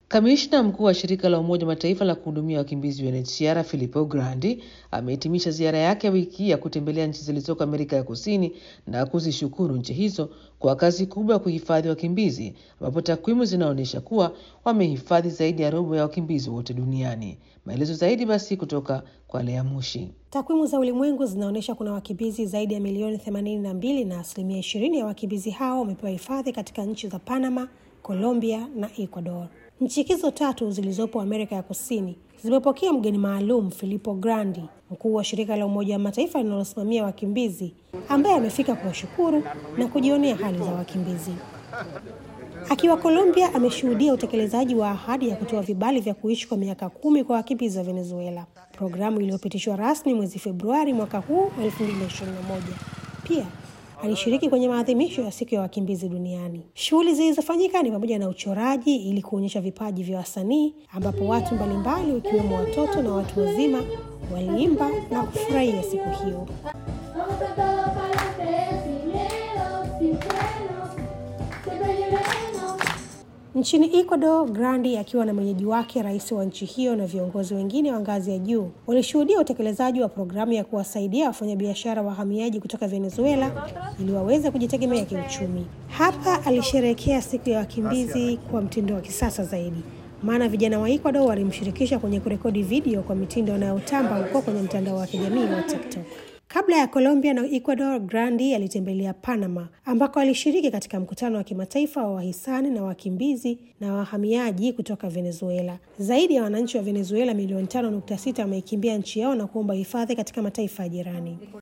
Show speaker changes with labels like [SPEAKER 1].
[SPEAKER 1] Kamishna mkuu wa shirika la Umoja Mataifa la kuhudumia wakimbizi UNHCR Filippo Grandi amehitimisha ziara yake ya wiki ya kutembelea nchi zilizoko Amerika ya Kusini na kuzishukuru nchi hizo kwa kazi kubwa ya kuhifadhi wakimbizi, ambapo takwimu zinaonyesha kuwa wamehifadhi zaidi ya robo ya wakimbizi wote duniani. Maelezo zaidi basi kutoka kwa Lea Mushi.
[SPEAKER 2] Takwimu za ulimwengu zinaonyesha kuna wakimbizi zaidi ya milioni 82 na 20% ya wakimbizi hao wamepewa hifadhi katika nchi za Panama, Colombia na Ecuador. Nchi hizo tatu zilizopo Amerika ya Kusini zimepokea mgeni maalum Filippo Grandi, mkuu wa shirika la Umoja wa Mataifa linalosimamia wakimbizi, ambaye amefika kuwashukuru na kujionea hali za wakimbizi. Akiwa Colombia, ameshuhudia utekelezaji wa ahadi ya kutoa vibali vya kuishi kwa miaka 10 kwa wakimbizi wa Venezuela, programu iliyopitishwa rasmi mwezi Februari mwaka huu 2021. Pia alishiriki kwenye maadhimisho ya siku ya wakimbizi duniani. Shughuli zilizofanyika ni pamoja na uchoraji ili kuonyesha vipaji vya wasanii, ambapo watu mbalimbali ikiwemo watoto na watu wazima waliimba na kufurahia siku hiyo. Nchini Ecuador, Grandi akiwa na mwenyeji wake rais wa nchi hiyo na viongozi wengine wa ngazi ya juu walishuhudia utekelezaji wa programu ya kuwasaidia wafanyabiashara wahamiaji kutoka Venezuela ili waweze kujitegemea kiuchumi. Hapa alisherehekea siku ya wakimbizi kwa mtindo wa kisasa zaidi, maana vijana wa Ecuador walimshirikisha kwenye kurekodi video kwa mitindo inayotamba huko kwenye mtandao wa kijamii wa TikTok. Kabla ya Colombia na Ecuador, Grandi alitembelea Panama, ambako alishiriki katika mkutano wa kimataifa wa wahisani na wakimbizi na wahamiaji kutoka Venezuela. Zaidi ya wananchi wa Venezuela milioni 5.6 wameikimbia nchi yao na kuomba hifadhi katika mataifa jirani.